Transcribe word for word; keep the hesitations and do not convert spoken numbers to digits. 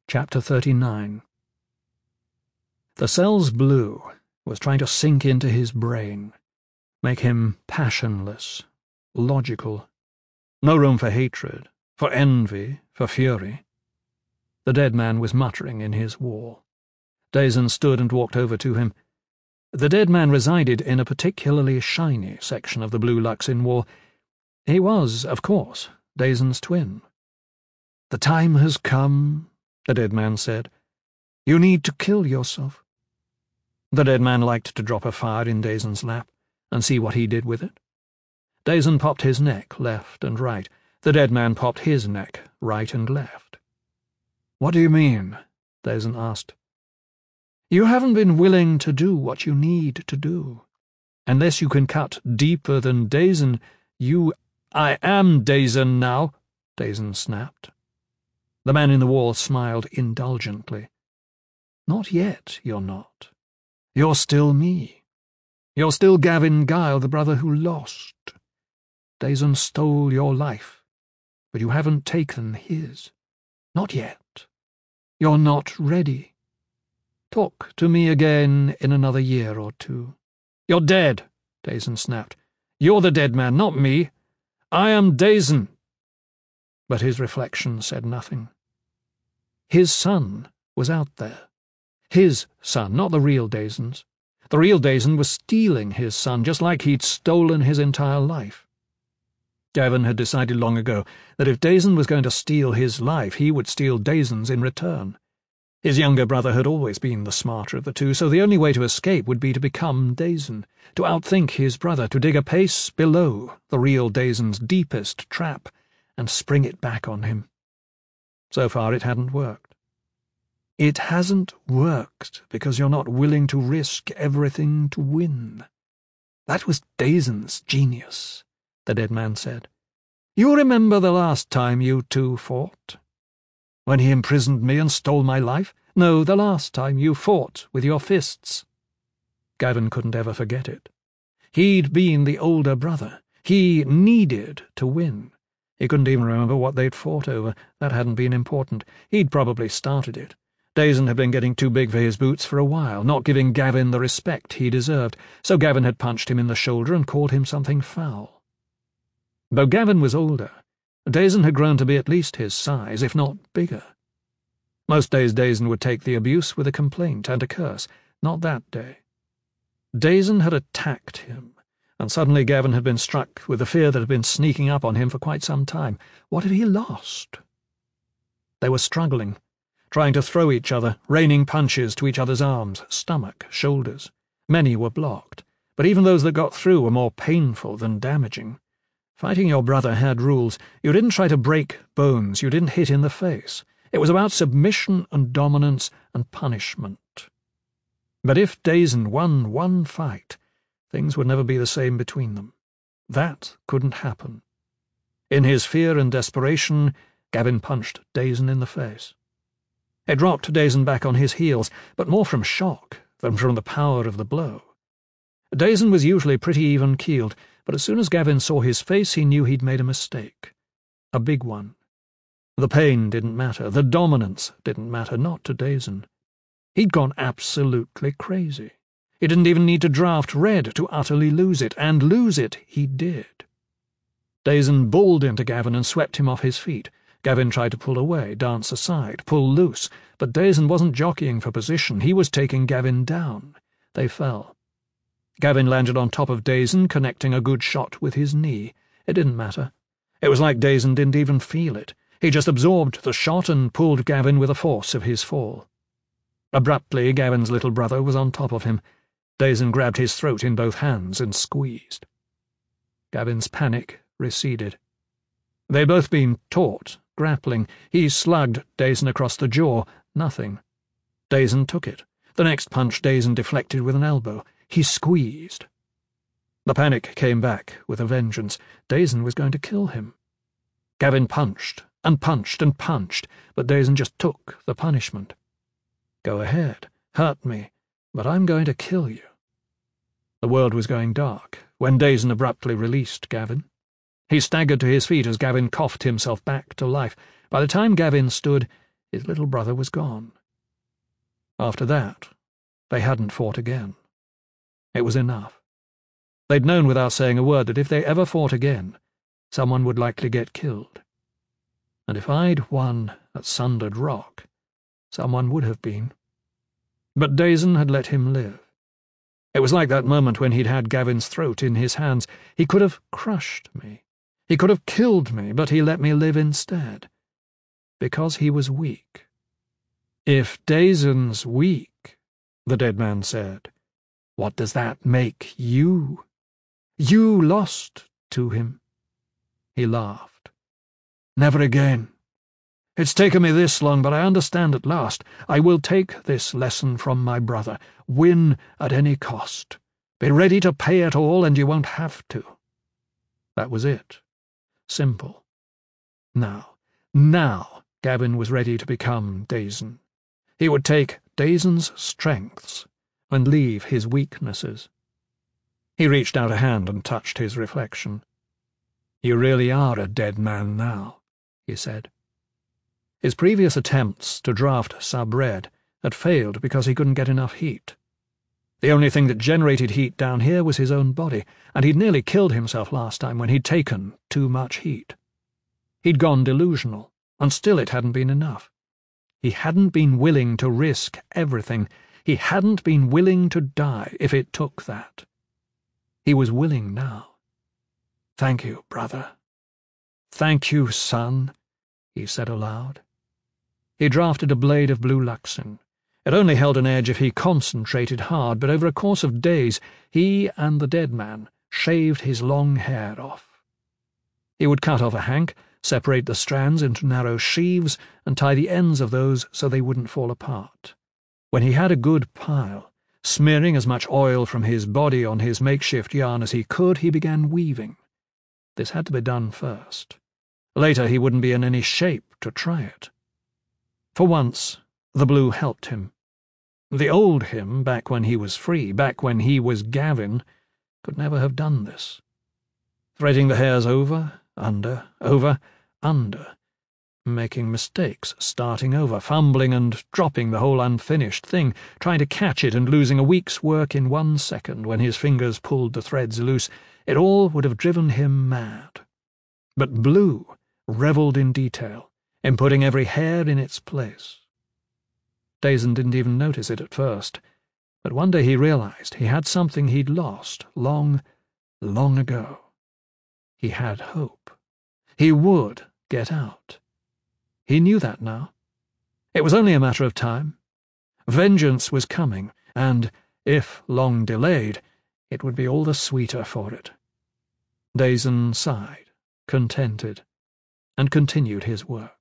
Chapter thirty-nine. The cell's blue was trying to sink into his brain, make him passionless, logical. No room for hatred, for envy, for fury. The dead man was muttering in his wall. Dazen stood and walked over to him. The dead man resided in a particularly shiny section of the blue Luxin wall. He was, of course, Dazen's twin. "The time has come," the dead man said. "You need to kill yourself." The dead man liked to drop a fire in Dazen's lap and see what he did with it. Dazen popped his neck left and right. The dead man popped his neck right and left. "What do you mean?" Dazen asked. "You haven't been willing to do what you need to do. Unless you can cut deeper than Dazen, you—" "I am Dazen now," Dazen snapped. The man in the wall smiled indulgently. "Not yet, you're not. You're still me. You're still Gavin Gyle, the brother who lost. Dazen stole your life, but you haven't taken his. Not yet. You're not ready. Talk to me again in another year or two." "You're dead," Dazen snapped. "You're the dead man, not me. I am Dazen." But his reflection said nothing. His son was out there. His son, not the real Dazen's. The real Dazen was stealing his son, just like he'd stolen his entire life. Gavin had decided long ago that if Dazen was going to steal his life, he would steal Dazen's in return. His younger brother had always been the smarter of the two, so the only way to escape would be to become Dazen, to outthink his brother, to dig a pace below the real Dazen's deepest trap and spring it back on him. So far it hadn't worked. "It hasn't worked because you're not willing to risk everything to win. That was Dazen's genius," the dead man said. "You remember the last time you two fought? When he imprisoned me and stole my life? No, the last time you fought with your fists." Gavin couldn't ever forget it. He'd been the older brother. He needed to win. He couldn't even remember what they'd fought over. That hadn't been important. He'd probably started it. Dazen had been getting too big for his boots for a while, not giving Gavin the respect he deserved, so Gavin had punched him in the shoulder and called him something foul. Though Gavin was older, Dazen had grown to be at least his size, if not bigger. Most days Dazen would take the abuse with a complaint and a curse. Not that day. Dazen had attacked him, and suddenly Gavin had been struck with the fear that had been sneaking up on him for quite some time. What if he lost? They were struggling, trying to throw each other, raining punches to each other's arms, stomach, shoulders. Many were blocked, but even those that got through were more painful than damaging. Fighting your brother had rules. You didn't try to break bones, you didn't hit in the face. It was about submission and dominance and punishment. But if Dazen won one fight, things would never be the same between them. That couldn't happen. In his fear and desperation, Gavin punched Dazen in the face. It dropped Dazen back on his heels, but more from shock than from the power of the blow. Dazen was usually pretty even-keeled, but as soon as Gavin saw his face, he knew he'd made a mistake. A big one. The pain didn't matter, the dominance didn't matter, not to Dazen. He'd gone absolutely crazy. He didn't even need to draft red to utterly lose it, and lose it he did. Dazen bawled into Gavin and swept him off his feet. Gavin tried to pull away, dance aside, pull loose, but Dazen wasn't jockeying for position. He was taking Gavin down. They fell. Gavin landed on top of Dazen, connecting a good shot with his knee. It didn't matter. It was like Dazen didn't even feel it. He just absorbed the shot and pulled Gavin with the force of his fall. Abruptly, Gavin's little brother was on top of him. Dazen grabbed his throat in both hands and squeezed. Gavin's panic receded. They'd both been taught grappling. He slugged Dazen across the jaw. Nothing. Dazen took it. The next punch Dazen deflected with an elbow. He squeezed. The panic came back with a vengeance. Dazen was going to kill him. Gavin punched and punched and punched, but Dazen just took the punishment. "Go ahead, hurt me, but I'm going to kill you." The world was going dark when Dazen abruptly released Gavin. He staggered to his feet as Gavin coughed himself back to life. By the time Gavin stood, his little brother was gone. After that, they hadn't fought again. It was enough. They'd known without saying a word that if they ever fought again, someone would likely get killed. And if I'd won at Sundered Rock, someone would have been. But Dazen had let him live. It was like that moment when he'd had Gavin's throat in his hands. He could have crushed me. He could have killed me, but he let me live instead. Because he was weak. If Dazen's weak, the dead man said, what does that make you? You lost to him. He laughed. Never again. It's taken me this long, but I understand at last. I will take this lesson from my brother. Win at any cost. Be ready to pay it all, and you won't have to. That was it. Simple. Now, now Gavin was ready to become Dazen. He would take Dazen's strengths and leave his weaknesses. He reached out a hand and touched his reflection. You really are a dead man now, he said. His previous attempts to draft Sabred had failed because he couldn't get enough heat. The only thing that generated heat down here was his own body, and he'd nearly killed himself last time when he'd taken too much heat. He'd gone delusional, and still it hadn't been enough. He hadn't been willing to risk everything. He hadn't been willing to die if it took that. He was willing now. Thank you, brother. Thank you, son, he said aloud. He drafted a blade of blue luxin. It only held an edge if he concentrated hard, but over a course of days he and the dead man shaved his long hair off. He would cut off a hank, separate the strands into narrow sheaves, and tie the ends of those so they wouldn't fall apart. When he had a good pile, smearing as much oil from his body on his makeshift yarn as he could, he began weaving. This had to be done first. Later he wouldn't be in any shape to try it. For once, the blue helped him. The old him, back when he was free, back when he was Gavin, could never have done this. Threading the hairs over, under, over, under, making mistakes, starting over, fumbling and dropping the whole unfinished thing, trying to catch it and losing a week's work in one second when his fingers pulled the threads loose, it all would have driven him mad. But Blue revelled in detail, in putting every hair in its place. Dazen didn't even notice it at first, but one day he realized he had something he'd lost long, long ago. He had hope. He would get out. He knew that now. It was only a matter of time. Vengeance was coming, and, if long delayed, it would be all the sweeter for it. Dazen sighed, contented, and continued his work.